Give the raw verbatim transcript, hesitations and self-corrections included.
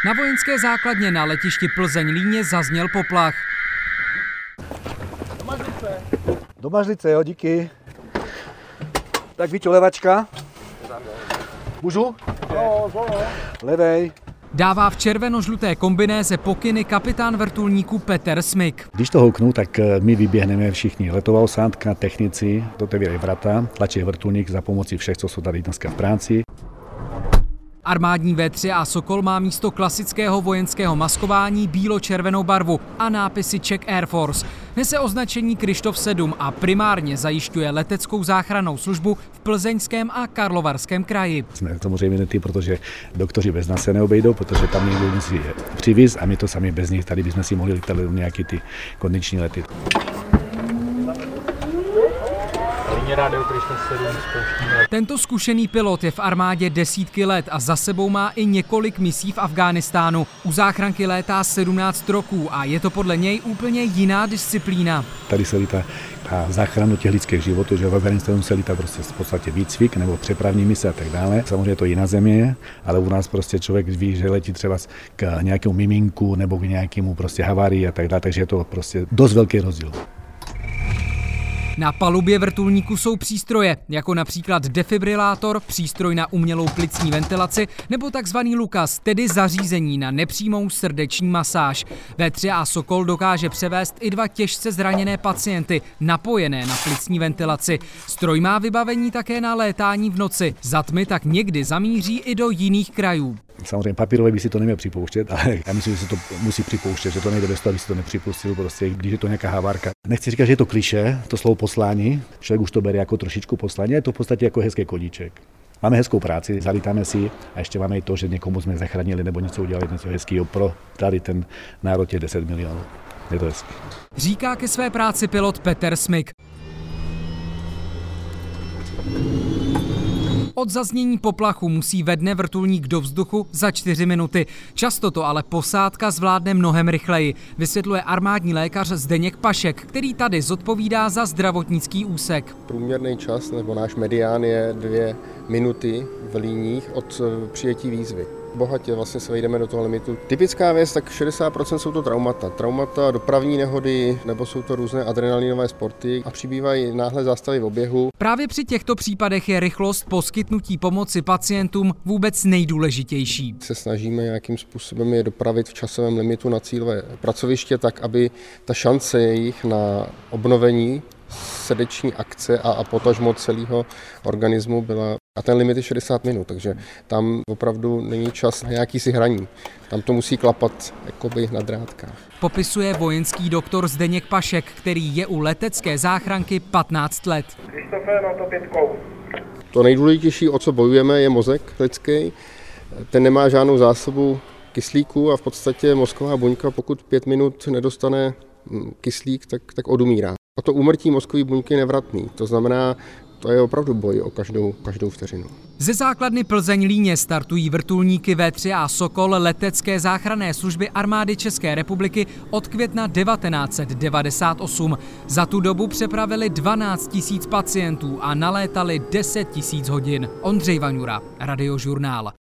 Na vojenské základně na letišti Plzeň-Líně zazněl poplach. Do Mažlice. Do Mažlice, jo, díky. Tak Víťo, levačka. Můžu? No, no. Levej. Dává v červeno-žluté kombinéze pokyny kapitán vrtulníku Petr Smyk. Když to houknu, tak my vyběhneme všichni. Letová osádka, technici, otevírají vrata, tlačí vrtulník za pomocí všech, co jsou tady dneska v práci. Armádní vé tři á Sokol má místo klasického vojenského maskování bílo-červenou barvu a nápisy Czech Air Force. Nese označení Kryštof sedm a primárně zajišťuje leteckou záchrannou službu v Plzeňském a Karlovarském kraji. Jsme samozřejmě netý, protože doktoři bez nás se neobejdou, protože tam někdo musí přivíz a my to sami bez nich tady bychom si mohli letat nějaký ty kondiční lety. Tento zkušený pilot je v armádě desítky let a za sebou má i několik misí v Afghánistánu. U záchranky létá sedmnáct roků a je to podle něj úplně jiná disciplína. Tady se lítá a záchranu těch lidských životů, že v Afghánistánu se lítá prostě v podstatě výcvik nebo přepravní mise a tak dále. Samozřejmě to jiná země, ale u nás prostě člověk ví, že letí třeba k nějakému miminku nebo k nějakému prostě havárii a tak dále, takže je to prostě dost velký rozdíl. Na palubě vrtulníku jsou přístroje, jako například defibrilátor, přístroj na umělou plicní ventilaci nebo takzvaný Lukas, tedy zařízení na nepřímou srdeční masáž. vé tři á Sokol dokáže převést i dva těžce zraněné pacienty, napojené na plicní ventilaci. Stroj má vybavení také na létání v noci, za tmy tak někdy zamíří i do jiných krajů. Samozřejmě papírové by si to neměl připouštět, ale já myslím, že se to musí připouštět, že to nejde bez toho, aby si to nepřipustil, prostě, když je to nějaká havárka. Nechci říkat, že je to klišé, to slovo poslání, člověk už to bere jako trošičku poslání, je to v podstatě jako hezký koníček. Máme hezkou práci, zalítáme si a ještě máme i to, že někomu jsme zachránili nebo něco udělali, něco hezkého pro tady ten národ je deset milionů. Je to hezký. Říká ke své práci pilot Petr Smyk. Od zaznění poplachu musí vedne vrtulník do vzduchu za čtyři minuty. Často to ale posádka zvládne mnohem rychleji, vysvětluje armádní lékař Zdeněk Pašek, který tady zodpovídá za zdravotnický úsek. Průměrný čas nebo náš medián je dvě minuty v líních od přijetí výzvy. Bohatě vlastně se vejdeme do toho limitu. Typická věc, tak šedesát procent jsou to traumata. Traumata, dopravní nehody, nebo jsou to různé adrenalinové sporty a přibývají náhle zástavy v oběhu. Právě při těchto případech je rychlost poskytnutí pomoci pacientům vůbec nejdůležitější. Se snažíme nějakým způsobem je dopravit v časovém limitu na cílové pracoviště tak, aby ta šance jejich na obnovení srdeční akce a, a potažmo celého organismu byla. A ten limit je šedesát minut, takže tam opravdu není čas na nějaký si hraní. Tam to musí klapat jakoby na drátkách. Popisuje vojenský doktor Zdeněk Pašek, který je u letecké záchranky patnáct let. Krištofe, na to pětkou. To nejdůležitější, o co bojujeme, je mozek lidský. Ten nemá žádnou zásobu kyslíku a v podstatě mozková buňka, pokud pět minut nedostane kyslík, tak, tak odumírá. A to úmrtí mozkové buňky je nevratný, to znamená, to je opravdu boj o každou, každou vteřinu. Ze základny Plzeň-Líně startují vrtulníky vé tři á Sokol letecké záchranné služby armády České republiky od května devatenáct set devadesát osm. Za tu dobu přepravili dvanáct tisíc pacientů a nalétali deset tisíc hodin. Ondřej Vaňura, Radiožurnál.